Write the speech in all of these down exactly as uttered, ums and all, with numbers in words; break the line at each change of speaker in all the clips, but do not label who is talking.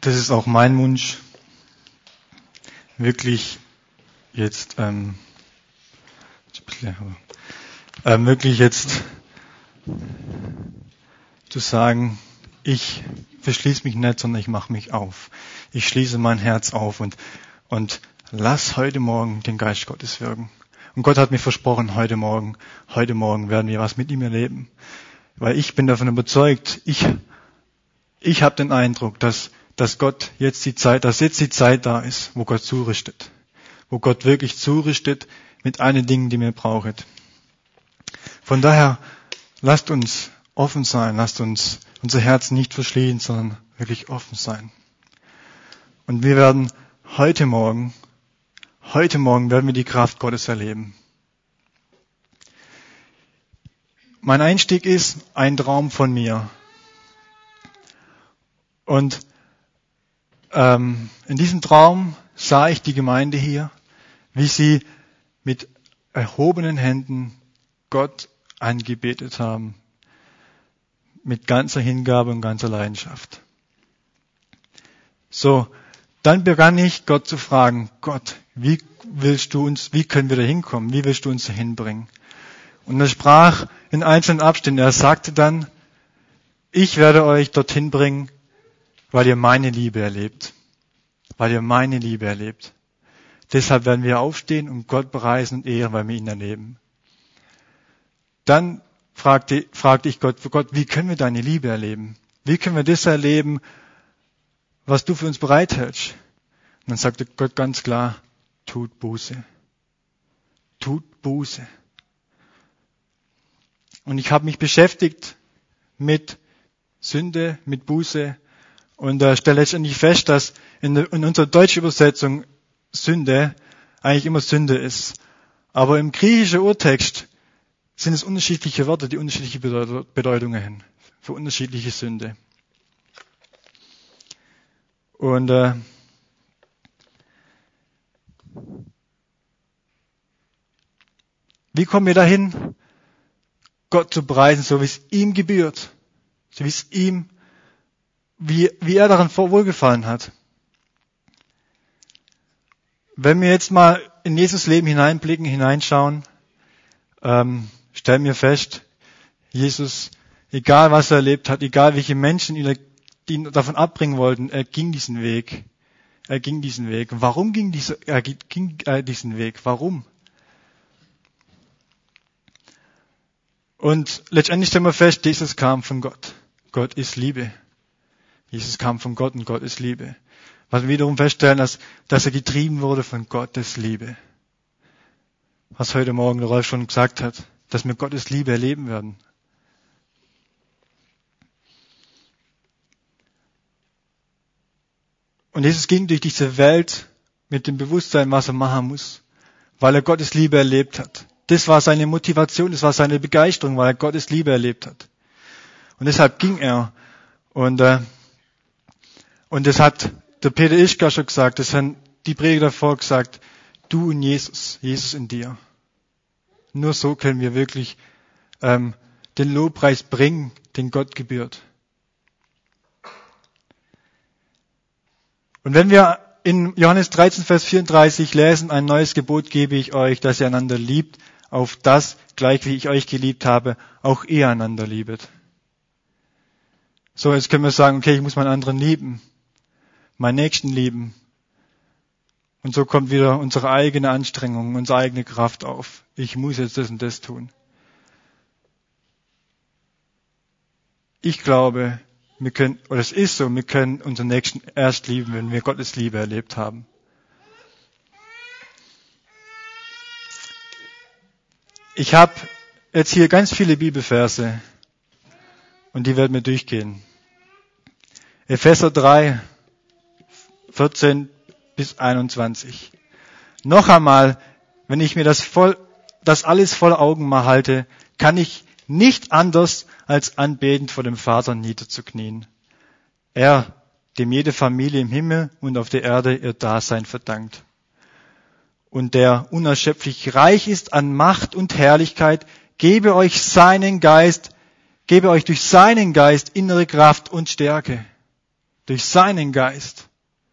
Das ist auch mein Wunsch, wirklich jetzt, ähm, äh, wirklich jetzt zu sagen, ich verschließe mich nicht, sondern ich mache mich auf. Ich schließe mein Herz auf und, und lass heute Morgen den Geist Gottes wirken. Und Gott hat mir versprochen, heute Morgen, heute Morgen werden wir was mit ihm erleben. Weil ich bin davon überzeugt, ich, ich habe den Eindruck, dass, dass Gott jetzt die Zeit, dass jetzt die Zeit da ist, wo Gott zurüstet. Wo Gott wirklich zurüstet mit allen Dingen, die wir brauchen. Von daher, lasst uns offen sein, lasst uns unser Herz nicht verschließen, sondern wirklich offen sein. Und wir werden heute Morgen, heute Morgen werden wir die Kraft Gottes erleben. Mein Einstieg ist ein Traum von mir. Und ähm, in diesem Traum sah ich die Gemeinde hier, wie sie mit erhobenen Händen Gott angebetet haben, mit ganzer Hingabe und ganzer Leidenschaft. So, dann begann ich Gott zu fragen, Gott, wie willst du uns, wie können wir da hinkommen? Wie willst du uns da hinbringen? Und er sprach in einzelnen Abschnitten, er sagte dann, ich werde euch dorthin bringen, weil ihr meine Liebe erlebt. Weil ihr meine Liebe erlebt. Deshalb werden wir aufstehen und Gott preisen und ehren, weil wir ihn erleben. Dann fragte, fragte ich Gott, Gott, wie können wir deine Liebe erleben? Wie können wir das erleben, was du für uns bereithältst? Und dann sagte Gott ganz klar, tut Buße. Tut Buße. Und ich habe mich beschäftigt mit Sünde, mit Buße und äh, stelle letztendlich fest, dass in, der, in unserer deutschen Übersetzung Sünde eigentlich immer Sünde ist. Aber im griechischen Urtext sind es unterschiedliche Wörter, die unterschiedliche Bedeutungen haben für unterschiedliche Sünde. Und äh, wie kommen wir dahin, Gott zu preisen, so wie es ihm gebührt, so wie es ihm, wie, wie er daran wohlgefallen hat? Wenn wir jetzt mal in Jesus Leben hineinblicken, hineinschauen, ähm, stellen wir fest, Jesus, egal was er erlebt hat, egal welche Menschen ihn, ihn davon abbringen wollten, er ging diesen Weg. Er ging diesen Weg. Warum ging dieser, er ging äh, diesen Weg? Warum? Und letztendlich stellen wir fest, Jesus kam von Gott. Gott ist Liebe. Jesus kam von Gott und Gott ist Liebe. Was wir wiederum feststellen, dass, dass er getrieben wurde von Gottes Liebe. Was heute Morgen der Rolf schon gesagt hat, dass wir Gottes Liebe erleben werden. Und Jesus ging durch diese Welt mit dem Bewusstsein, was er machen muss, weil er Gottes Liebe erlebt hat. Das war seine Motivation, das war seine Begeisterung, weil er Gottes Liebe erlebt hat. Und deshalb ging er. Und, äh, und das hat der Peter Ischka schon gesagt, das haben die Prediger davor gesagt, du und Jesus, Jesus in dir. Nur so können wir wirklich ähm, den Lobpreis bringen, den Gott gebührt. Und wenn wir in Johannes dreizehn, Vers vierunddreißig lesen, ein neues Gebot gebe ich euch, dass ihr einander liebt, auf das, gleich wie ich euch geliebt habe, auch ihr einander liebet. So, jetzt können wir sagen, okay, ich muss meinen anderen lieben, meinen Nächsten lieben. Und so kommt wieder unsere eigene Anstrengung, unsere eigene Kraft auf. Ich muss jetzt das und das tun. Ich glaube, wir können, oder es ist so, wir können unseren Nächsten erst lieben, wenn wir Gottes Liebe erlebt haben. Ich habe jetzt hier ganz viele Bibelverse und die werden wir durchgehen. Epheser drei, vierzehn bis einundzwanzig. Noch einmal, wenn ich mir das voll, das alles voller Augen mal halte, kann ich nicht anders als anbetend vor dem Vater niederzuknien. Er, dem jede Familie im Himmel und auf der Erde ihr Dasein verdankt. Und der unerschöpflich reich ist an Macht und Herrlichkeit, gebe euch seinen Geist, gebe euch durch seinen Geist innere Kraft und Stärke. durch seinen Geist.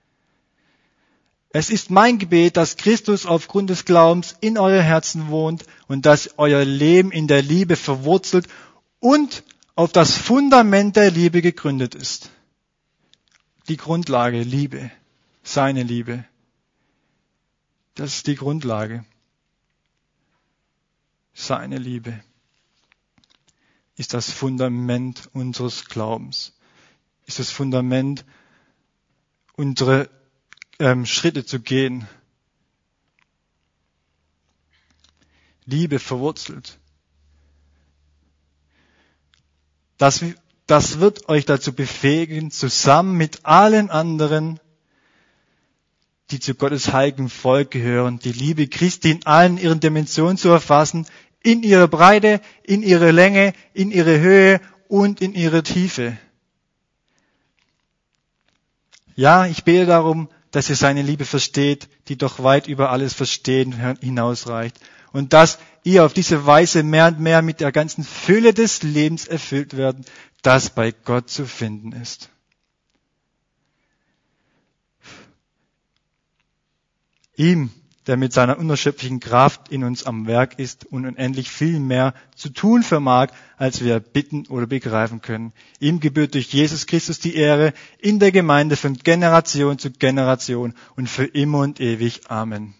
Es ist mein Gebet, dass Christus aufgrund des Glaubens in euer Herzen wohnt und dass euer Leben in der Liebe verwurzelt und auf das Fundament der Liebe gegründet ist. Die Grundlage, Liebe, seine Liebe. Das ist die Grundlage. Seine Liebe ist das Fundament unseres Glaubens, ist das Fundament, unsere ähm, Schritte zu gehen. Liebe verwurzelt. Das, das wird euch dazu befähigen, zusammen mit allen anderen, die zu Gottes heiligen Volk gehören, die Liebe Christi in allen ihren Dimensionen zu erfassen, in ihrer Breite, in ihrer Länge, in ihrer Höhe und in ihrer Tiefe. Ja, ich bete darum, dass ihr seine Liebe versteht, die doch weit über alles Verstehen hinausreicht. Und dass ihr auf diese Weise mehr und mehr mit der ganzen Fülle des Lebens erfüllt werdet, das bei Gott zu finden ist. Ihm, der mit seiner unerschöpflichen Kraft in uns am Werk ist und unendlich viel mehr zu tun vermag, als wir bitten oder begreifen können. Ihm gebührt durch Jesus Christus die Ehre in der Gemeinde von Generation zu Generation und für immer und ewig. Amen.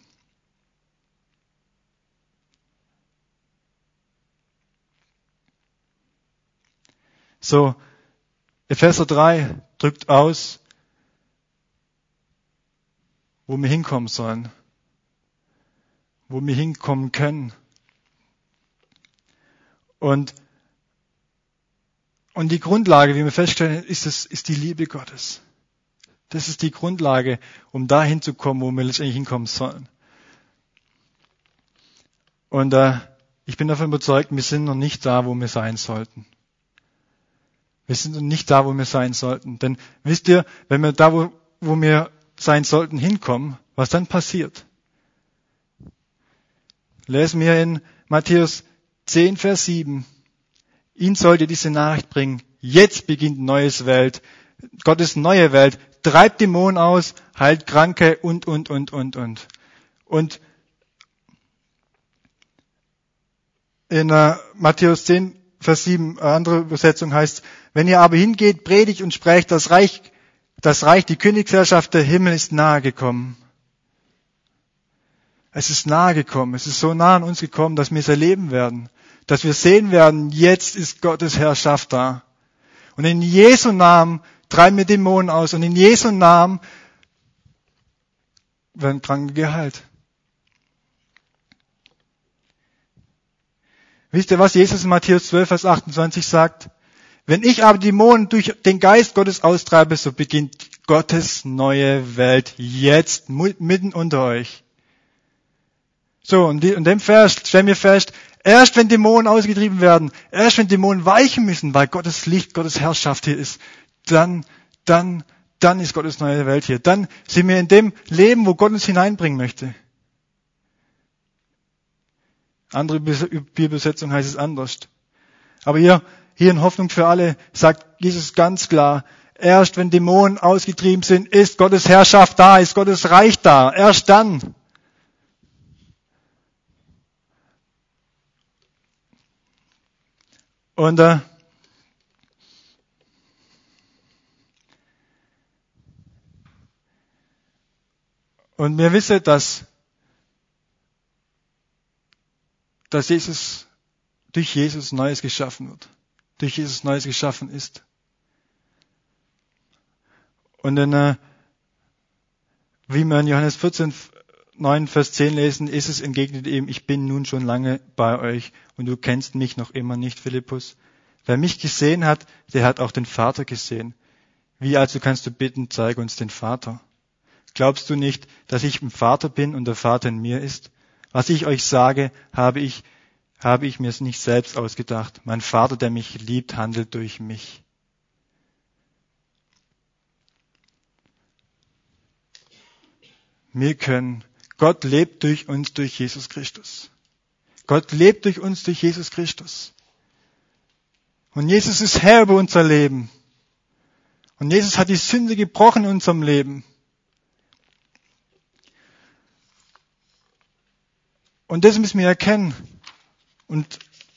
So, Epheser drei drückt aus, wo wir hinkommen sollen, wo wir hinkommen können. Und, und die Grundlage, wie wir feststellen, ist, es, ist die Liebe Gottes. Das ist die Grundlage, um da hinzukommen, wo wir letztendlich hinkommen sollen. Und äh, ich bin davon überzeugt, wir sind noch nicht da, wo wir sein sollten. Wir sind noch nicht da, wo wir sein sollten. Denn wisst ihr, wenn wir da, wo, wo wir sein sollten, hinkommen, was dann passiert? Lesen wir in Matthäus zehn, Vers sieben. Ihn sollt ihr diese Nachricht bringen. Jetzt beginnt neues Welt. Gottes neue Welt. Treibt Dämonen aus, heilt Kranke und, und, und, und, und. Und in äh, Matthäus zehn, Vers sieben, äh, andere Übersetzung heißt, wenn ihr aber hingeht, predigt und sprecht, das Reich, das Reich, die Königsherrschaft der Himmel ist nahe gekommen. Es ist nahe gekommen. Es ist so nah an uns gekommen, dass wir es erleben werden. Dass wir sehen werden, jetzt ist Gottes Herrschaft da. Und in Jesu Namen treiben wir Dämonen aus. Und in Jesu Namen werden Kranke geheilt. Wisst ihr, was Jesus in Matthäus zwölf, Vers achtundzwanzig sagt? Wenn ich aber Dämonen durch den Geist Gottes austreibe, so beginnt Gottes neue Welt jetzt mitten unter euch. So, und in dem Vers stellen wir fest, erst wenn Dämonen ausgetrieben werden, erst wenn Dämonen weichen müssen, weil Gottes Licht, Gottes Herrschaft hier ist, dann, dann, dann ist Gottes neue Welt hier. Dann sind wir in dem Leben, wo Gott uns hineinbringen möchte. Andere Bibelübersetzung heißt es anders. Aber hier, hier in Hoffnung für alle sagt Jesus ganz klar, erst wenn Dämonen ausgetrieben sind, ist Gottes Herrschaft da, ist Gottes Reich da. Erst dann. Und, äh, und wir wissen, dass, dass Jesus, durch Jesus Neues geschaffen wird. Durch Jesus Neues geschaffen ist. Und dann, äh, wie wir in Johannes vierzehn, neun, Vers zehn lesen, ist es entgegnet ihm, ich bin nun schon lange bei euch und du kennst mich noch immer nicht, Philippus. Wer mich gesehen hat, der hat auch den Vater gesehen. Wie also kannst du bitten, zeige uns den Vater? Glaubst du nicht, dass ich im Vater bin und der Vater in mir ist? Was ich euch sage, habe ich, habe ich mir nicht selbst ausgedacht. Mein Vater, der mich liebt, handelt durch mich. Wir können, Gott lebt durch uns, durch Jesus Christus. Gott lebt durch uns, durch Jesus Christus. Und Jesus ist Herr über unser Leben. Und Jesus hat die Sünde gebrochen in unserem Leben. Und das müssen wir erkennen und,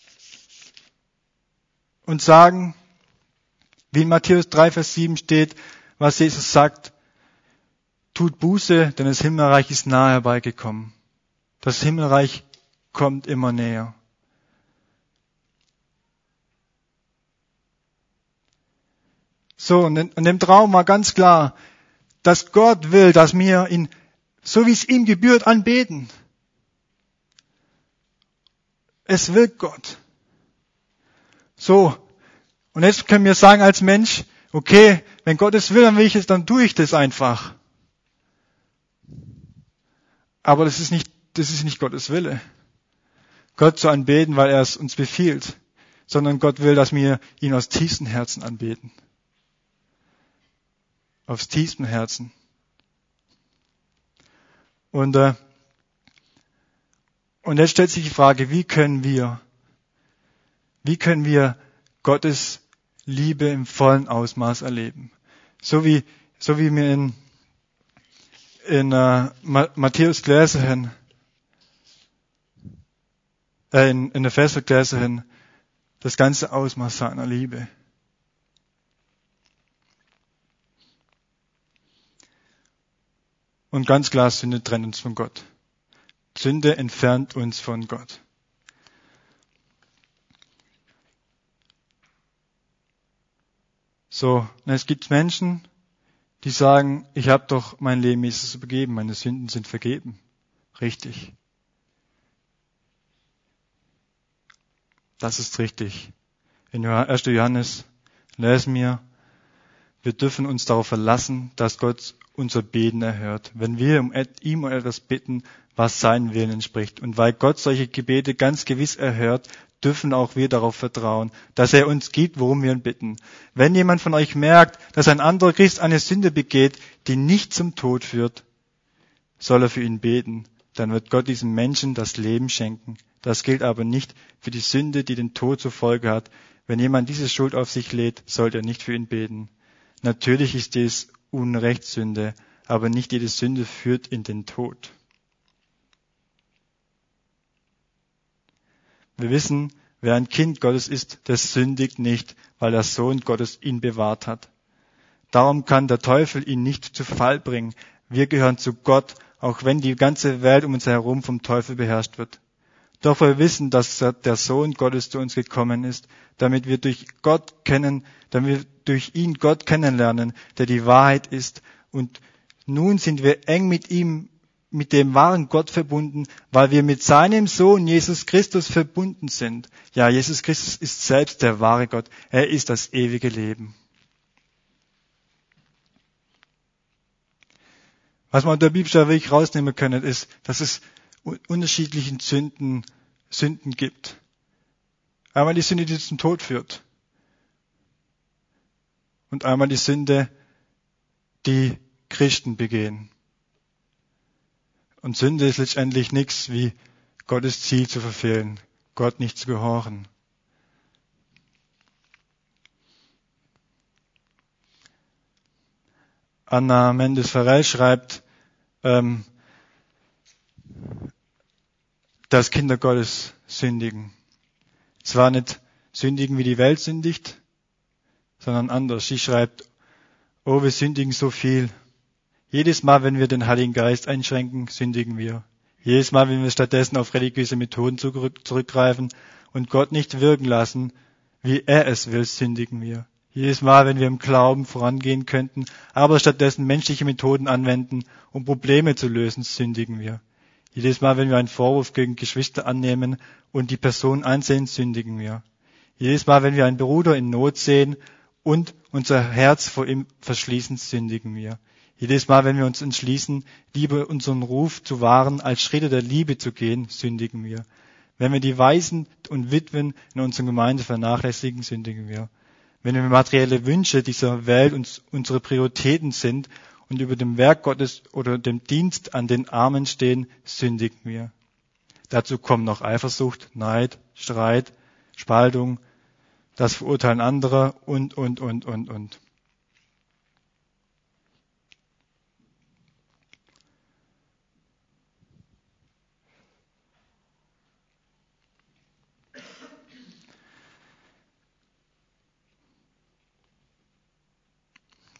und sagen, wie in Matthäus drei, Vers sieben steht, was Jesus sagt: Tut Buße, denn das Himmelreich ist nahe herbeigekommen. Das Himmelreich kommt immer näher. So, und in, in dem Traum war ganz klar, dass Gott will, dass wir ihn, so wie es ihm gebührt, anbeten. Es will Gott. So, und jetzt können wir sagen als Mensch, okay, wenn Gott es will, dann will ich es, dann tue ich das einfach. Aber das ist nicht, das ist nicht Gottes Wille, Gott zu anbeten, weil er es uns befiehlt, sondern Gott will, dass wir ihn aus tiefstem Herzen anbeten. Aus tiefstem Herzen. Und, äh, und jetzt stellt sich die Frage, wie können wir, wie können wir Gottes Liebe im vollen Ausmaß erleben? So wie, so wie wir in, in äh, Matthäus gelesen, äh, in, in Epheser gelesen, das ganze Ausmaß seiner Liebe. Und ganz klar, Sünde trennt uns von Gott. Sünde entfernt uns von Gott. So, und es gibt Menschen, die sagen, ich habe doch mein Leben Jesus übergeben, meine Sünden sind vergeben. Richtig. Das ist richtig. In erster Johannes lesen wir, wir dürfen uns darauf verlassen, dass Gott unser Beten erhört, wenn wir um ihm um etwas bitten, was seinen Willen entspricht. Und weil Gott solche Gebete ganz gewiss erhört, dürfen auch wir darauf vertrauen, dass er uns gibt, worum wir ihn bitten. Wenn jemand von euch merkt, dass ein anderer Christ eine Sünde begeht, die nicht zum Tod führt, soll er für ihn beten. Dann wird Gott diesem Menschen das Leben schenken. Das gilt aber nicht für die Sünde, die den Tod zur Folge hat. Wenn jemand diese Schuld auf sich lädt, sollte er nicht für ihn beten. Natürlich ist dies Unrechtssünde, aber nicht jede Sünde führt in den Tod. Wir wissen, wer ein Kind Gottes ist, der sündigt nicht, weil der Sohn Gottes ihn bewahrt hat. Darum kann der Teufel ihn nicht zu Fall bringen. Wir gehören zu Gott, auch wenn die ganze Welt um uns herum vom Teufel beherrscht wird. Doch wir wissen, dass der Sohn Gottes zu uns gekommen ist, damit wir durch Gott kennen, damit wir durch ihn Gott kennenlernen, der die Wahrheit ist. Und nun sind wir eng mit ihm, mit dem wahren Gott verbunden, weil wir mit seinem Sohn Jesus Christus verbunden sind. Ja, Jesus Christus ist selbst der wahre Gott. Er ist das ewige Leben. Was man aus der Bibel wirklich rausnehmen können, ist, dass es unterschiedlichen Sünden, Sünden gibt. Einmal die Sünde, die zum Tod führt. Und einmal die Sünde, die Christen begehen. Und Sünde ist letztendlich nichts wie Gottes Ziel zu verfehlen, Gott nicht zu gehorchen. Anna Mendes-Farrell schreibt, ähm, dass Kinder Gottes sündigen. Zwar nicht sündigen, wie die Welt sündigt, sondern anders. Sie schreibt, oh, wir sündigen so viel. Jedes Mal, wenn wir den Heiligen Geist einschränken, sündigen wir. Jedes Mal, wenn wir stattdessen auf religiöse Methoden zurückgreifen und Gott nicht wirken lassen, wie er es will, sündigen wir. Jedes Mal, wenn wir im Glauben vorangehen könnten, aber stattdessen menschliche Methoden anwenden, um Probleme zu lösen, sündigen wir. Jedes Mal, wenn wir einen Vorwurf gegen Geschwister annehmen und die Person ansehen, sündigen wir. Jedes Mal, wenn wir einen Bruder in Not sehen und unser Herz vor ihm verschließen, sündigen wir. Jedes Mal, wenn wir uns entschließen, lieber unseren Ruf zu wahren, als Schritte der Liebe zu gehen, sündigen wir. Wenn wir die Waisen und Witwen in unserer Gemeinde vernachlässigen, sündigen wir. Wenn wir materielle Wünsche dieser Welt uns unsere Prioritäten sind und über dem Werk Gottes oder dem Dienst an den Armen stehen, sündigen wir. Dazu kommen noch Eifersucht, Neid, Streit, Spaltung, das Verurteilen anderer und, und, und, und, und.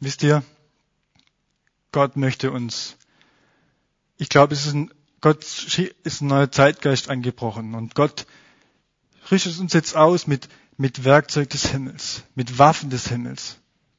Wisst ihr, Gott möchte uns, ich glaube, es ist ein, Gott ist ein neuer Zeitgeist angebrochen und Gott rüstet uns jetzt aus mit, mit Werkzeug des Himmels, mit Waffen des Himmels.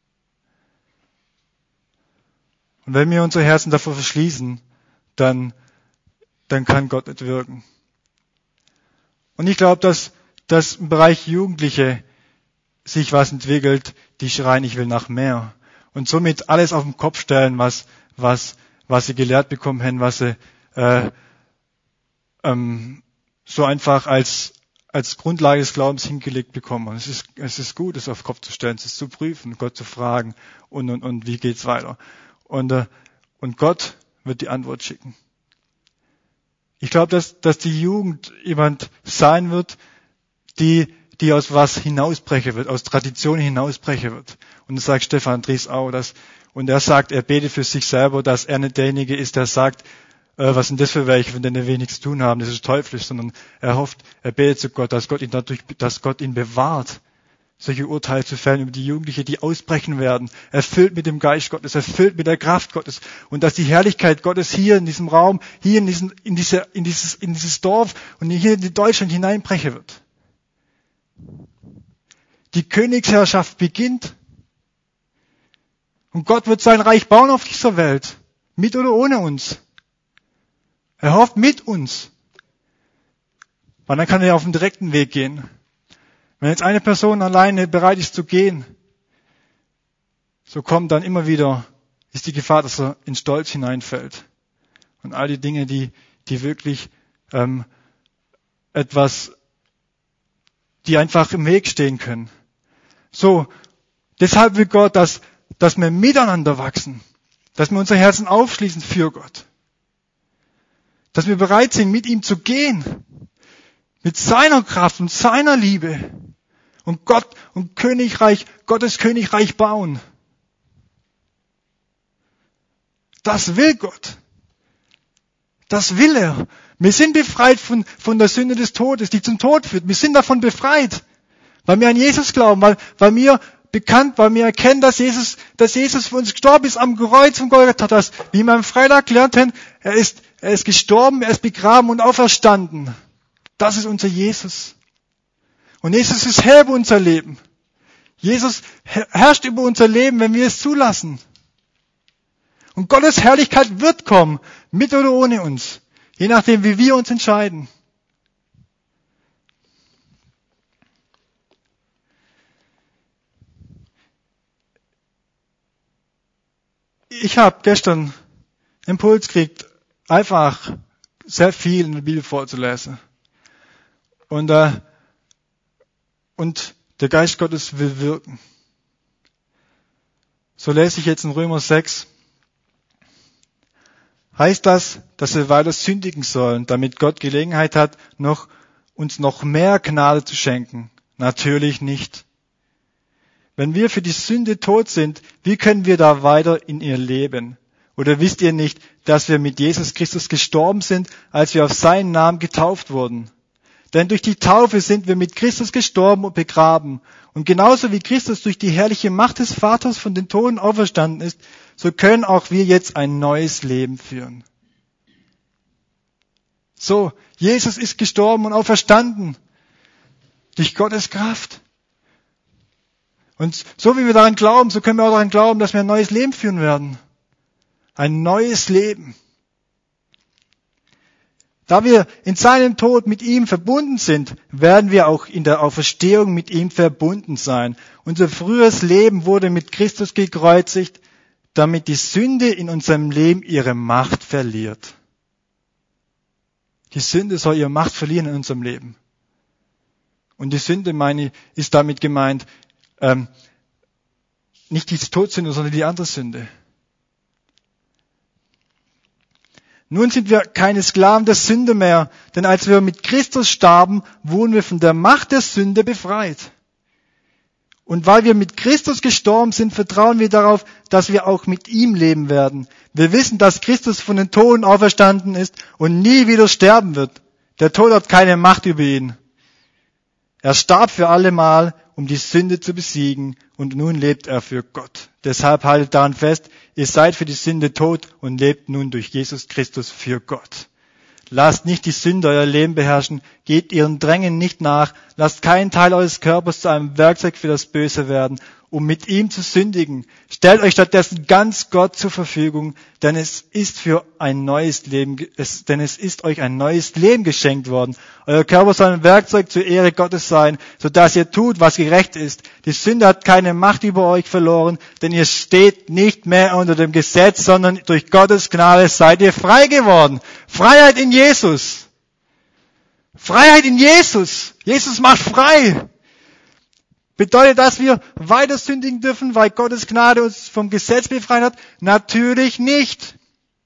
Und wenn wir unsere Herzen davor verschließen, dann, dann kann Gott nicht wirken. Und ich glaube, dass, dass im Bereich Jugendliche sich was entwickelt, die schreien, ich will nach mehr. Und somit alles auf den Kopf stellen, was, was, was sie gelehrt bekommen haben, was sie äh, ähm, so einfach als, als Grundlage des Glaubens hingelegt bekommen. Und es ist, es ist gut, es auf den Kopf zu stellen, es zu prüfen, Gott zu fragen und, und, und wie geht's weiter. Und, äh, und Gott wird die Antwort schicken. Ich glaube, dass, dass die Jugend jemand sein wird, die, die aus was hinausbrechen wird, aus Tradition hinausbrechen wird. Und das sagt Stefan Dries auch, dass, und er sagt, er betet für sich selber, dass er nicht derjenige ist, der sagt, äh, was sind das für welche, von denen wir nichts zu tun haben, das ist teuflisch, sondern er hofft, er betet zu Gott, dass Gott ihn dadurch, dass Gott ihn bewahrt, solche Urteile zu fällen über die Jugendlichen, die ausbrechen werden, erfüllt mit dem Geist Gottes, erfüllt mit der Kraft Gottes, und dass die Herrlichkeit Gottes hier in diesem Raum, hier in diesen, in diese, in dieses, in dieses Dorf und hier in Deutschland hineinbrechen wird. Die Königsherrschaft beginnt. Und Gott wird sein Reich bauen auf dieser Welt. Mit oder ohne uns. Er hofft mit uns. Weil dann kann er auf den direkten Weg gehen. Wenn jetzt eine Person alleine bereit ist zu gehen, so kommt dann immer wieder, ist die Gefahr, dass er in Stolz hineinfällt. Und all die Dinge, die, die wirklich ähm, etwas, die einfach im Weg stehen können. So, deshalb will Gott, dass, dass wir miteinander wachsen, dass wir unser Herzen aufschließen für Gott, dass wir bereit sind, mit ihm zu gehen, mit seiner Kraft und seiner Liebe und Gott und Königreich, Gottes Königreich bauen. Das will Gott. Das will er. Wir sind befreit von, von der Sünde des Todes, die zum Tod führt. Wir sind davon befreit, weil wir an Jesus glauben, weil, weil wir bekannt, weil wir erkennen, dass Jesus, dass Jesus für uns gestorben ist am Kreuz von Golgatha, dass, wie wir am Freitag lernten, er ist, er ist gestorben, er ist begraben und auferstanden. Das ist unser Jesus. Und Jesus ist Herr über unser Leben. Jesus herrscht über unser Leben, wenn wir es zulassen. Und Gottes Herrlichkeit wird kommen, mit oder ohne uns. Je nachdem, wie wir uns entscheiden. Ich habe gestern einen Impuls gekriegt, einfach sehr viel in der Bibel vorzulesen. Und, äh, und der Geist Gottes will wirken. So lese ich jetzt in Römer sechs. Heißt das, dass wir weiter sündigen sollen, damit Gott Gelegenheit hat, noch, uns noch mehr Gnade zu schenken? Natürlich nicht. Wenn wir für die Sünde tot sind, wie können wir da weiter in ihr leben? Oder wisst ihr nicht, dass wir mit Jesus Christus gestorben sind, als wir auf seinen Namen getauft wurden? Denn durch die Taufe sind wir mit Christus gestorben und begraben. Und genauso wie Christus durch die herrliche Macht des Vaters von den Toten auferstanden ist, so können auch wir jetzt ein neues Leben führen. So, Jesus ist gestorben und auferstanden. Durch Gottes Kraft. Und so wie wir daran glauben, so können wir auch daran glauben, dass wir ein neues Leben führen werden. Ein neues Leben. Da wir in seinem Tod mit ihm verbunden sind, werden wir auch in der Auferstehung mit ihm verbunden sein. Unser früheres Leben wurde mit Christus gekreuzigt, damit die Sünde in unserem Leben ihre Macht verliert. Die Sünde soll ihre Macht verlieren in unserem Leben. Und die Sünde, meine ich, ist damit gemeint, ähm, nicht die Todsünde, sondern die andere Sünde. Nun sind wir keine Sklaven der Sünde mehr, denn als wir mit Christus starben, wurden wir von der Macht der Sünde befreit. Und weil wir mit Christus gestorben sind, vertrauen wir darauf, dass wir auch mit ihm leben werden. Wir wissen, dass Christus von den Toten auferstanden ist und nie wieder sterben wird. Der Tod hat keine Macht über ihn. Er starb für alle Mal, um die Sünde zu besiegen und nun lebt er für Gott. Deshalb haltet daran fest, ihr seid für die Sünde tot und lebt nun durch Jesus Christus für Gott. Lasst nicht die Sünde euer Leben beherrschen, gebt ihren Drängen nicht nach, lasst keinen Teil eures Körpers zu einem Werkzeug für das Böse werden, um mit ihm zu sündigen. Stellt euch stattdessen ganz Gott zur Verfügung, denn es ist für ein neues Leben, es, denn es ist euch ein neues Leben geschenkt worden. Euer Körper soll ein Werkzeug zur Ehre Gottes sein, sodass ihr tut, was gerecht ist. Die Sünde hat keine Macht über euch verloren, denn ihr steht nicht mehr unter dem Gesetz, sondern durch Gottes Gnade seid ihr frei geworden. Freiheit in Jesus. Freiheit in Jesus. Jesus macht frei. Bedeutet, dass wir weiter sündigen dürfen, weil Gottes Gnade uns vom Gesetz befreit hat? Natürlich nicht.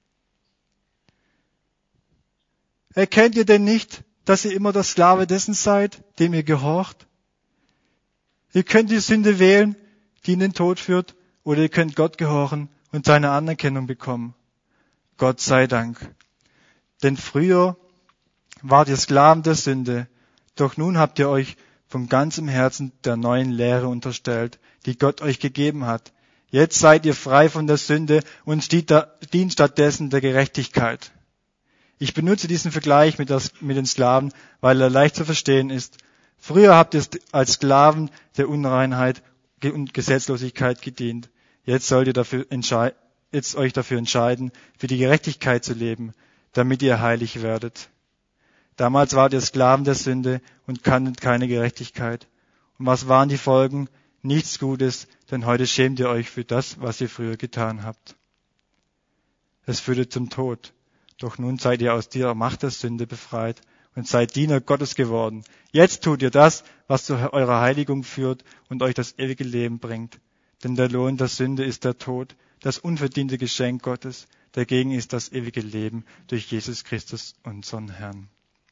Erkennt ihr denn nicht, dass ihr immer der Sklave dessen seid, dem ihr gehorcht? Ihr könnt die Sünde wählen, die in den Tod führt, oder ihr könnt Gott gehorchen und seine Anerkennung bekommen. Gott sei Dank. Denn früher wart ihr Sklaven der Sünde, doch nun habt ihr euch von ganzem Herzen der neuen Lehre unterstellt, die Gott euch gegeben hat. Jetzt seid ihr frei von der Sünde und dient stattdessen der Gerechtigkeit. Ich benutze diesen Vergleich mit, das, mit den Sklaven, weil er leicht zu verstehen ist. Früher habt ihr als Sklaven der Unreinheit und Gesetzlosigkeit gedient. Jetzt sollt ihr dafür entschei- jetzt euch dafür entscheiden, für die Gerechtigkeit zu leben, damit ihr heilig werdet. Damals wart ihr Sklaven der Sünde und kanntet keine Gerechtigkeit. Und was waren die Folgen? Nichts Gutes, denn heute schämt ihr euch für das, was ihr früher getan habt. Es führte zum Tod. Doch nun seid ihr aus dieser Macht der Sünde befreit und seid Diener Gottes geworden. Jetzt tut ihr das, was zu eurer Heiligung führt und euch das ewige Leben bringt. Denn der Lohn der Sünde ist der Tod, das unverdiente Geschenk Gottes. Dagegen ist das ewige Leben durch Jesus Christus, unseren Herrn.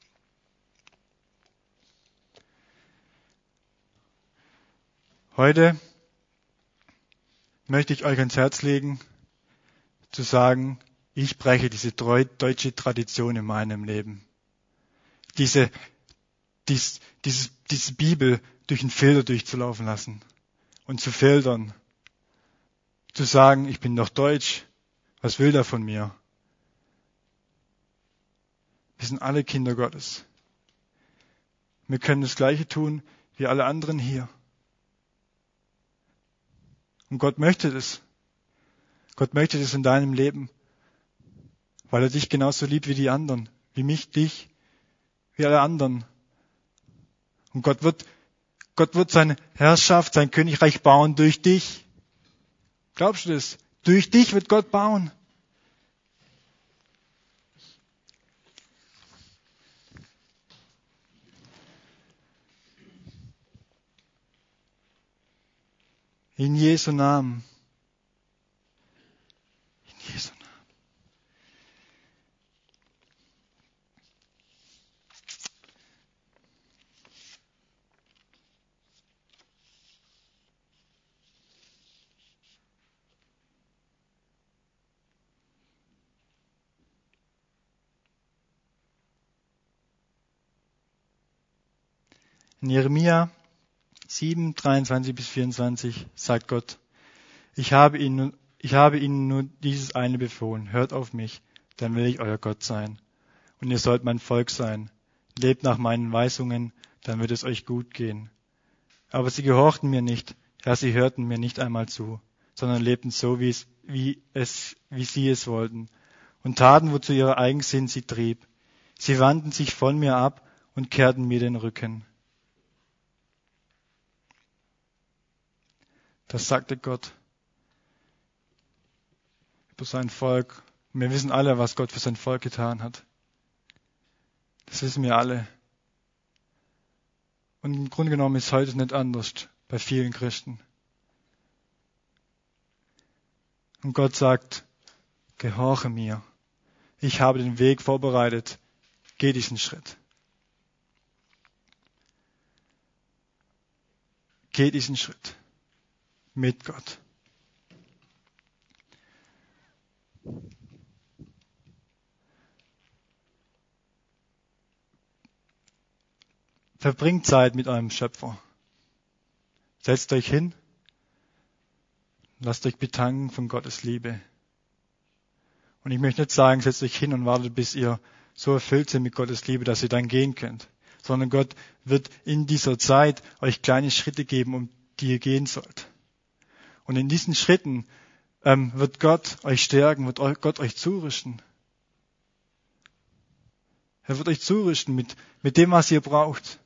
Heute möchte ich euch ans Herz legen, zu sagen, ich breche diese deutsche Tradition in meinem Leben. Diese, dies, dieses, diese Bibel durch einen Filter durchzulaufen lassen und zu filtern. Zu sagen, ich bin doch deutsch, was will der von mir? Wir sind alle Kinder Gottes. Wir können das Gleiche tun wie alle anderen hier. Und Gott möchte das. Gott möchte das in deinem Leben, weil er dich genauso liebt wie die anderen, wie mich, dich, wie alle anderen. Und Gott wird, Gott wird seine Herrschaft, sein Königreich bauen durch dich. Glaubst du das? Durch dich wird Gott bauen. In Jesu Namen. In Jesu Namen. In Jeremia sieben, dreiundzwanzig bis vierundzwanzig sagt Gott, ich habe ihnen, ich habe ihnen nur dieses eine befohlen, hört auf mich, dann will ich euer Gott sein. Und ihr sollt mein Volk sein. Lebt nach meinen Weisungen, dann wird es euch gut gehen. Aber sie gehorchten mir nicht, ja, sie hörten mir nicht einmal zu, sondern lebten so, wie es, wie es, wie sie es wollten, und taten, wozu ihr Eigensinn sie trieb. Sie wandten sich von mir ab und kehrten mir den Rücken. Das sagte Gott über sein Volk. Und wir wissen alle, was Gott für sein Volk getan hat. Das wissen wir alle. Und im Grunde genommen ist heute nicht anders bei vielen Christen. Und Gott sagt, gehorche mir. Ich habe den Weg vorbereitet. Geh diesen Schritt. Geh diesen Schritt. Mit Gott. Verbringt Zeit mit eurem Schöpfer. Setzt euch hin Lasst euch betanken von Gottes Liebe. Und ich möchte nicht sagen, setzt euch hin und wartet, bis ihr so erfüllt seid mit Gottes Liebe, dass ihr dann gehen könnt. Sondern Gott wird in dieser Zeit euch kleine Schritte geben, um die ihr gehen sollt. Und in diesen Schritten ähm, wird Gott euch stärken, wird Gott euch zurüsten. Er wird euch zurüsten mit, mit dem, was ihr braucht.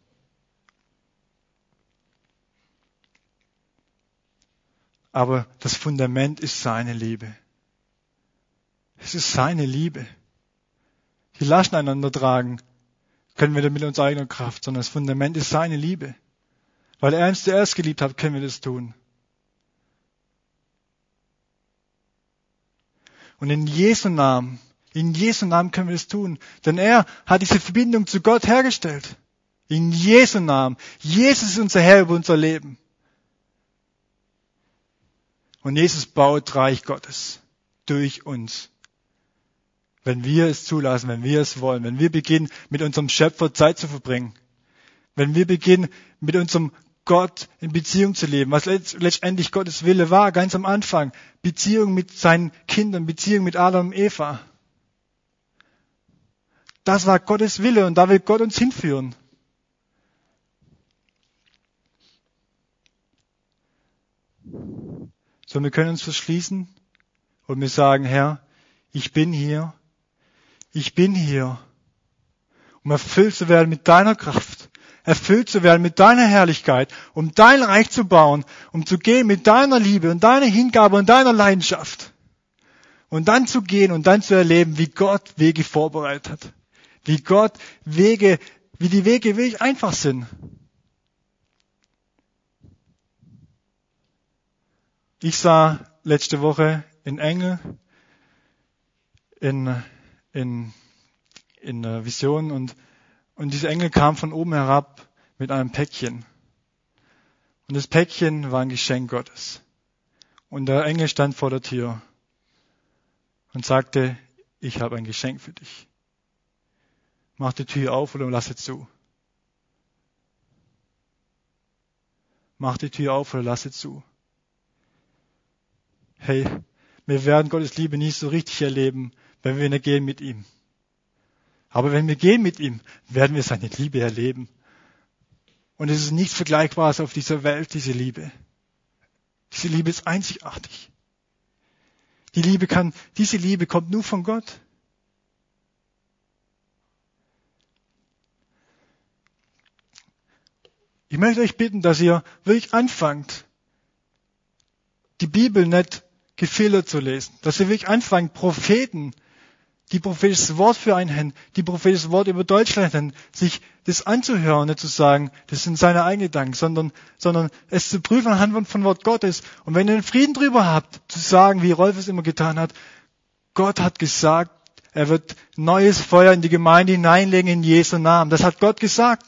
Aber das Fundament ist seine Liebe. Es ist seine Liebe. Die Lasten einander tragen können wir nicht mit unserer eigenen Kraft, sondern das Fundament ist seine Liebe. Weil er uns zuerst geliebt hat, können wir das tun. Und in Jesu Namen, in Jesu Namen können wir das tun. Denn er hat diese Verbindung zu Gott hergestellt. In Jesu Namen. Jesus ist unser Herr über unser Leben. Und Jesus baut Reich Gottes durch uns. Wenn wir es zulassen, wenn wir es wollen, wenn wir beginnen, mit unserem Schöpfer Zeit zu verbringen, wenn wir beginnen, mit unserem Gott in Beziehung zu leben, was letztendlich Gottes Wille war, ganz am Anfang, Beziehung mit seinen Kindern, Beziehung mit Adam und Eva. Das war Gottes Wille und da will Gott uns hinführen. So, wir können uns verschließen und wir sagen, Herr, ich bin hier. Ich bin hier, um erfüllt zu werden mit deiner Kraft, erfüllt zu werden mit deiner Herrlichkeit, um dein Reich zu bauen, um zu gehen mit deiner Liebe und deiner Hingabe und deiner Leidenschaft. Und dann zu gehen und dann zu erleben, wie Gott Wege vorbereitet hat. Wie Gott Wege, wie die Wege wirklich einfach sind. Ich sah letzte Woche in Engel, in in, in der Vision und, und dieser Engel kam von oben herab mit einem Päckchen. Und das Päckchen war ein Geschenk Gottes. Und der Engel stand vor der Tür und sagte, ich habe ein Geschenk für dich. Mach die Tür auf oder lass sie zu. Mach die Tür auf oder lass sie zu. Hey, wir werden Gottes Liebe nie so richtig erleben, wenn wir nicht gehen mit ihm. Aber wenn wir gehen mit ihm, werden wir seine Liebe erleben. Und es ist nichts Vergleichbares auf dieser Welt, diese Liebe. Diese Liebe ist einzigartig. Die Liebe kann, diese Liebe kommt nur von Gott. Ich möchte euch bitten, dass ihr wirklich anfangt, die Bibel nicht gefiltert zu lesen. Dass ihr wirklich anfangt, Propheten, die prophetisches Wort für einen haben, die prophetisches Wort über Deutschland haben, sich das anzuhören, nicht zu sagen, das sind seine eigenen Gedanken, sondern, sondern es zu prüfen anhand von Wort Gottes. Und wenn ihr den Frieden drüber habt, zu sagen, wie Rolf es immer getan hat, Gott hat gesagt, er wird neues Feuer in die Gemeinde hineinlegen in Jesu Namen. Das hat Gott gesagt.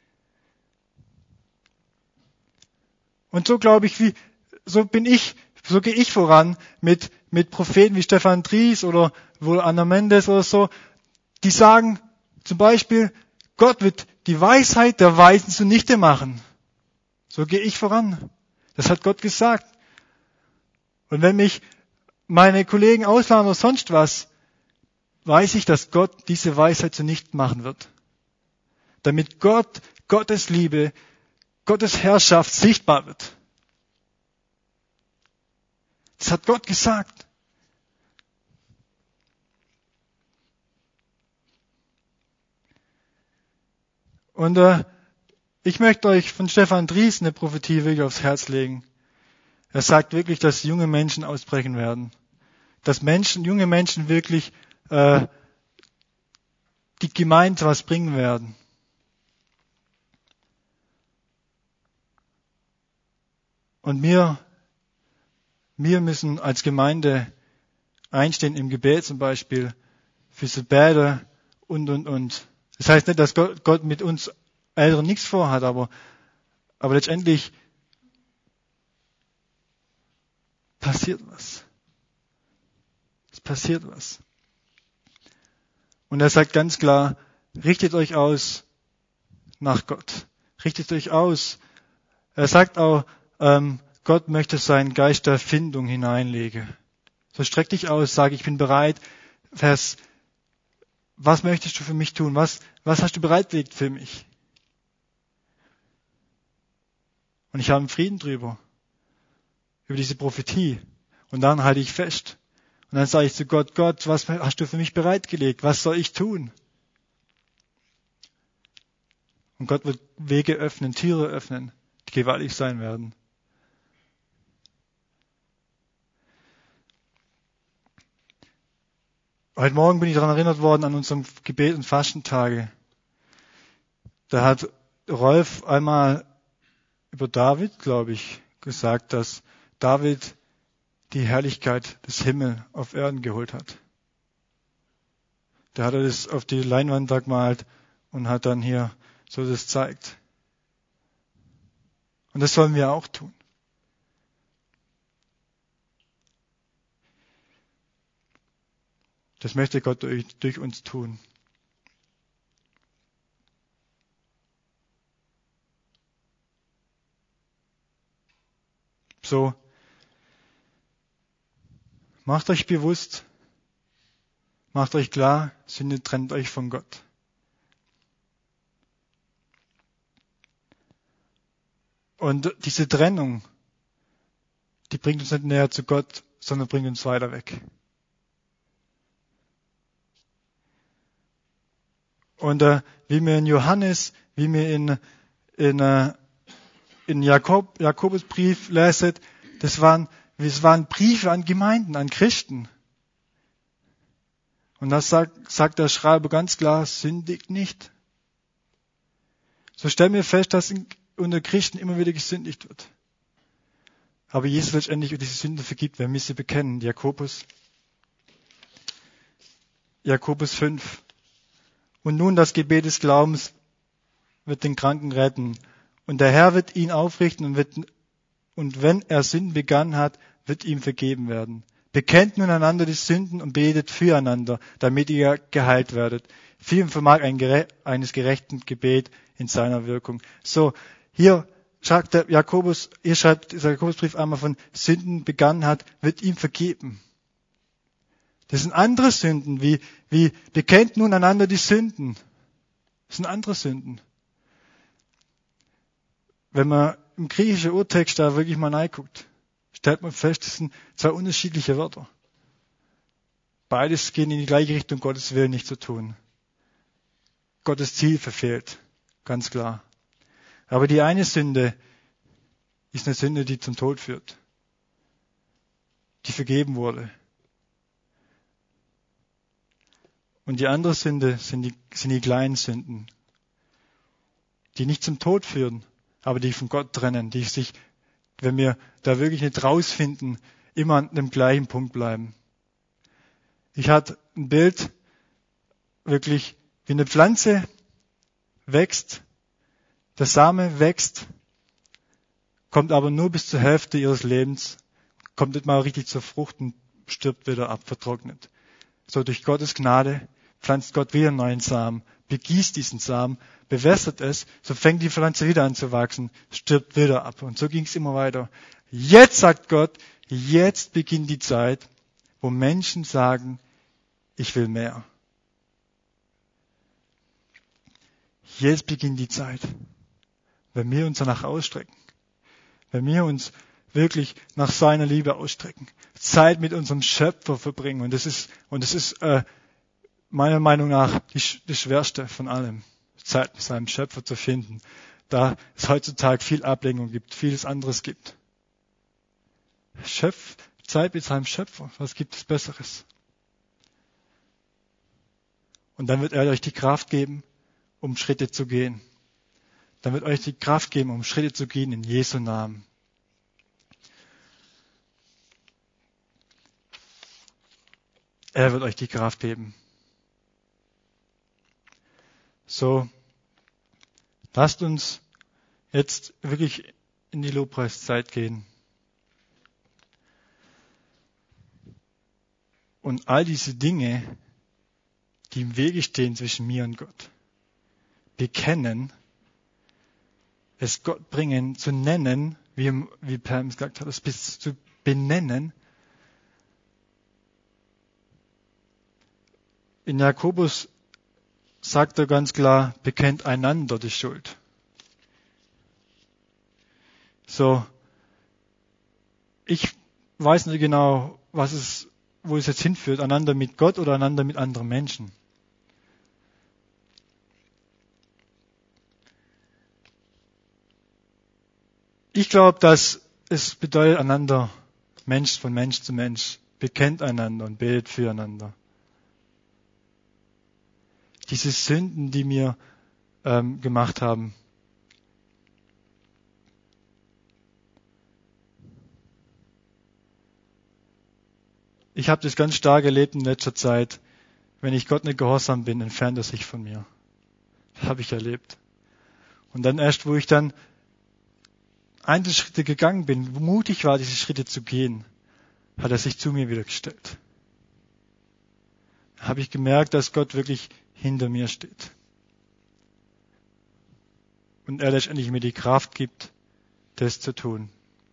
Und so glaube ich, wie, so bin ich, so gehe ich voran mit, mit Propheten wie Stefan Dries oder wohl Anna Mendes oder so, die sagen zum Beispiel, Gott wird die Weisheit der Weisen zunichte machen. So gehe ich voran. Das hat Gott gesagt. Und wenn mich meine Kollegen ausladen oder sonst was, weiß ich, dass Gott diese Weisheit zunichte machen wird. Damit Gott, Gottes Liebe, Gottes Herrschaft sichtbar wird. Das hat Gott gesagt. Und äh, ich möchte euch von Stefan Dries eine Prophetie wirklich aufs Herz legen. Er sagt wirklich, dass junge Menschen ausbrechen werden. Dass Menschen, junge Menschen wirklich äh, die Gemeinde was bringen werden. Und wir, wir müssen als Gemeinde einstehen im Gebet zum Beispiel für die Bäder und, und, und. Das heißt nicht, dass Gott, Gott mit uns Älteren nichts vorhat, aber, aber letztendlich passiert was. Es passiert was. Und er sagt ganz klar, richtet euch aus nach Gott. Richtet euch aus. Er sagt auch, ähm, Gott möchte seinen Geist der Erfindung hineinlegen. So streck dich aus, sage, ich bin bereit. Vers, was möchtest du für mich tun? Was, was hast du bereitgelegt für mich? Und ich habe einen Frieden drüber. Über diese Prophetie. Und dann halte ich fest. Und dann sage ich zu Gott, Gott, was hast du für mich bereitgelegt? Was soll ich tun? Und Gott wird Wege öffnen, Türe öffnen, die gewaltig sein werden. Heute Morgen bin ich daran erinnert worden an unserem Gebet- und Fastentage. Da hat Rolf einmal über David, glaube ich, gesagt, dass David die Herrlichkeit des Himmels auf Erden geholt hat. Da hat er das auf die Leinwand da gemalt und hat dann hier so das zeigt. Und das sollen wir auch tun. Das möchte Gott durch, durch uns tun. So, macht euch bewusst, macht euch klar, Sünde trennt euch von Gott. Und diese Trennung, die bringt uns nicht näher zu Gott, sondern bringt uns weiter weg. Und äh, wie wir in Johannes, wie wir in, in, äh, in Jakob, Jakobusbrief lesen, das waren, das waren Briefe an Gemeinden, an Christen. Und das sagt, sagt der Schreiber ganz klar, sündigt nicht. So stellen wir fest, dass unter Christen immer wieder gesündigt wird. Aber Jesus letztendlich diese Sünde vergibt, wenn wir sie bekennen. Jakobus, Jakobus fünf. Und nun das Gebet des Glaubens wird den Kranken retten. Und der Herr wird ihn aufrichten und, wird, und wenn er Sünden begangen hat, wird ihm vergeben werden. Bekennt nun einander die Sünden und betet füreinander, damit ihr geheilt werdet. Vielen vermag ein gere- eines gerechten Gebet in seiner Wirkung. So, hier schreibt der Jakobus, hier schreibt dieser Jakobusbrief einmal von Sünden begangen hat, wird ihm vergeben. Das sind andere Sünden, wie, wie bekennt nun einander die Sünden. Das sind andere Sünden. Wenn man im griechischen Urtext da wirklich mal reinguckt, stellt man fest, das sind zwei unterschiedliche Wörter. Beides gehen in die gleiche Richtung, Gottes Willen nicht zu tun. Gottes Ziel verfehlt, ganz klar. Aber die eine Sünde ist eine Sünde, die zum Tod führt, die vergeben wurde. Und die andere Sünde sind die, sind die kleinen Sünden, die nicht zum Tod führen, aber die von Gott trennen, die sich, wenn wir da wirklich nicht rausfinden, immer an dem gleichen Punkt bleiben. Ich hatte ein Bild, wirklich wie eine Pflanze wächst, der Same wächst, kommt aber nur bis zur Hälfte ihres Lebens, kommt nicht mal richtig zur Frucht und stirbt wieder ab, vertrocknet. So durch Gottes Gnade pflanzt Gott wieder einen neuen Samen, begießt diesen Samen, bewässert es, so fängt die Pflanze wieder an zu wachsen, stirbt wieder ab. Und so ging es immer weiter. Jetzt sagt Gott, jetzt beginnt die Zeit, wo Menschen sagen, ich will mehr. Jetzt beginnt die Zeit, wenn wir uns danach ausstrecken, wenn wir uns wirklich nach seiner Liebe ausstrecken, Zeit mit unserem Schöpfer verbringen. Und das ist, und das ist äh, meiner Meinung nach die, das Schwerste von allem, Zeit mit seinem Schöpfer zu finden, da es heutzutage viel Ablenkung gibt, vieles anderes gibt. Schöpf, Zeit mit seinem Schöpfer, was gibt es Besseres? Und dann wird er euch die Kraft geben, um Schritte zu gehen. Dann wird euch die Kraft geben, um Schritte zu gehen in Jesu Namen. Er wird euch die Kraft geben. So, lasst uns jetzt wirklich in die Lobpreiszeit gehen. Und all diese Dinge, die im Wege stehen zwischen mir und Gott, bekennen, es Gott bringen, zu nennen wie, wie Pam gesagt hat, es bis zu benennen. In Jakobus sagt er ganz klar, bekennt einander die Schuld. So, ich weiß nicht genau, was es, wo es jetzt hinführt, einander mit Gott oder einander mit anderen Menschen. Ich glaube, dass es bedeutet, einander, Mensch von Mensch zu Mensch, bekennt einander und betet füreinander. Diese Sünden, die wir ähm, gemacht haben, ich habe das ganz stark erlebt in letzter Zeit. Wenn ich Gott nicht gehorsam bin, entfernt er sich von mir. Das habe ich erlebt. Und dann erst, wo ich dann einige Schritte gegangen bin, wo mutig war, diese Schritte zu gehen, hat er sich zu mir wieder gestellt. Da habe ich gemerkt, dass Gott wirklich hinter mir steht. Und er letztendlich mir die Kraft gibt, das zu tun.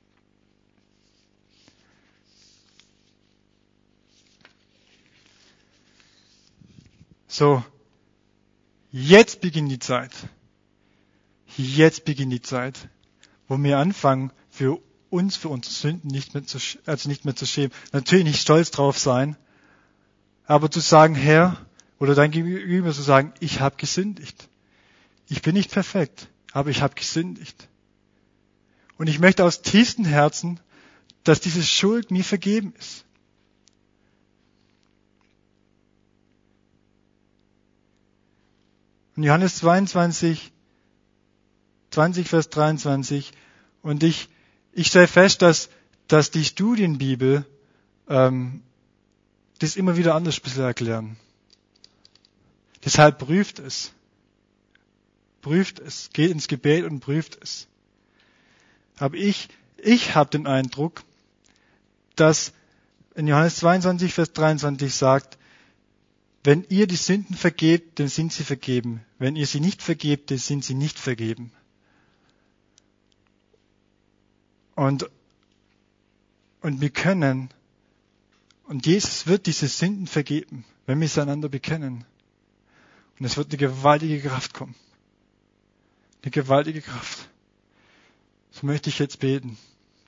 So, jetzt beginnt die Zeit. Jetzt beginnt die Zeit, wo wir anfangen, für uns, für unsere Sünden nicht mehr zu, also nicht mehr zu schämen. Natürlich nicht stolz drauf sein, aber zu sagen, Herr, oder dein Gegenüber zu sagen, ich habe gesündigt. Ich bin nicht perfekt, aber ich habe gesündigt. Und ich möchte aus tiefstem Herzen, dass diese Schuld mir vergeben ist. In Johannes zweiundzwanzig, zwanzig, Vers dreiundzwanzig, und ich, ich stelle fest, dass, dass die Studienbibel ähm, das immer wieder anders ein bisschen erklären. Deshalb prüft es. Prüft es. Geht ins Gebet und prüft es. Aber ich, ich habe den Eindruck, dass in Johannes zweiundzwanzig, Vers dreiundzwanzig sagt, wenn ihr die Sünden vergebt, dann sind sie vergeben. Wenn ihr sie nicht vergebt, dann sind sie nicht vergeben. Und, und wir können, und Jesus wird diese Sünden vergeben, wenn wir sie einander bekennen. Und es wird eine gewaltige Kraft kommen. Eine gewaltige Kraft. So möchte ich jetzt beten.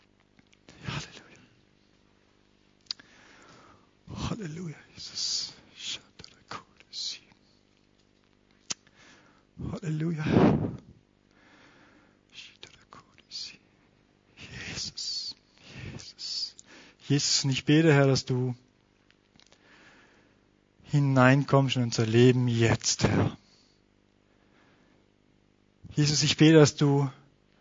Halleluja. Halleluja, Jesus. Halleluja. Jesus. Jesus. Jesus, und ich bete, Herr, dass du hineinkommst in unser Leben jetzt, Herr. Jesus, ich bete, dass du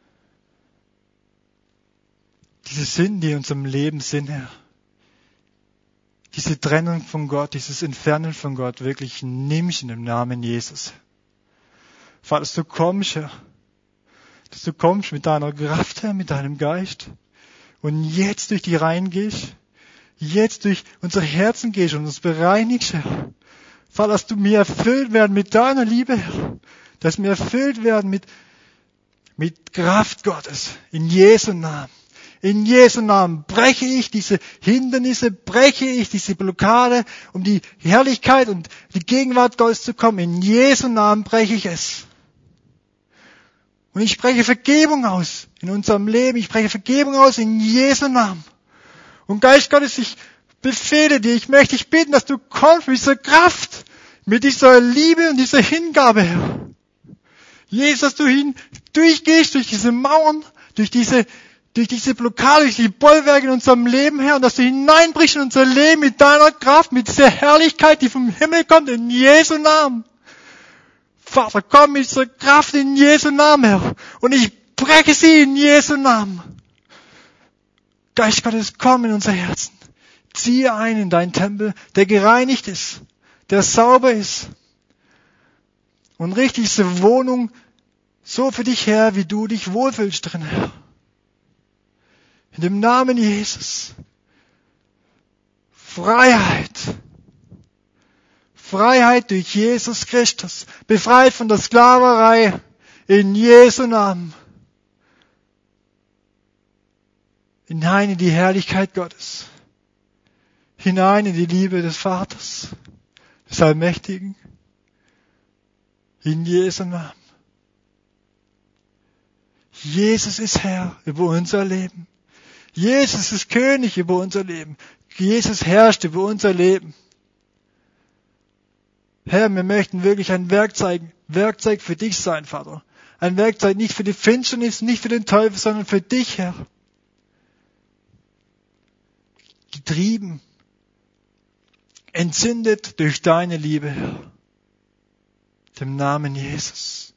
diese Sünden, die in unserem Leben sind, Herr, diese Trennung von Gott, dieses Entfernen von Gott wirklich nimmst in dem Namen Jesus. Vater, dass du kommst, Herr, dass du kommst mit deiner Kraft, Herr, mit deinem Geist und jetzt durch die Reihen gehst, jetzt durch unsere Herzen gehst und uns bereinigst, Herr. Vater, dass du mir erfüllt werden mit deiner Liebe, Herr, dass wir erfüllt werden mit, mit Kraft Gottes, in Jesu Namen. In Jesu Namen breche ich diese Hindernisse, breche ich diese Blockade, um die Herrlichkeit und die Gegenwart Gottes zu kommen. In Jesu Namen breche ich es. Und ich spreche Vergebung aus in unserem Leben. Ich spreche Vergebung aus in Jesu Namen. Und Geist Gottes, ich befehle dir, ich möchte dich bitten, dass du kommst mit dieser Kraft, mit dieser Liebe und dieser Hingabe, Herr. Jesus, dass du hin durchgehst durch diese Mauern, durch diese durch diese Blockade, durch die Bollwerke in unserem Leben, Herr, und dass du hineinbrichst in unser Leben mit deiner Kraft, mit dieser Herrlichkeit, die vom Himmel kommt, in Jesu Namen. Vater, komm mit dieser Kraft in Jesu Namen, Herr, und ich breche sie in Jesu Namen. Geist Gottes, komm in unser Herzen. Ziehe ein in deinen Tempel, der gereinigt ist, der sauber ist. Und richte diese Wohnung so für dich her, wie du dich wohlfühlst drin, Herr. In dem Namen Jesus. Freiheit. Freiheit durch Jesus Christus. Befreit von der Sklaverei. In Jesu Namen. hinein in die Herrlichkeit Gottes, hinein in die Liebe des Vaters, des Allmächtigen, in Jesu Namen. Jesus ist Herr über unser Leben. Jesus ist König über unser Leben. Jesus herrscht über unser Leben. Herr, wir möchten wirklich ein Werkzeug, Werkzeug für dich sein, Vater. Ein Werkzeug nicht für die Finsternis, nicht für den Teufel, sondern für dich, Herr. Getrieben, entzündet durch deine Liebe, Herr. Im Namen Jesus.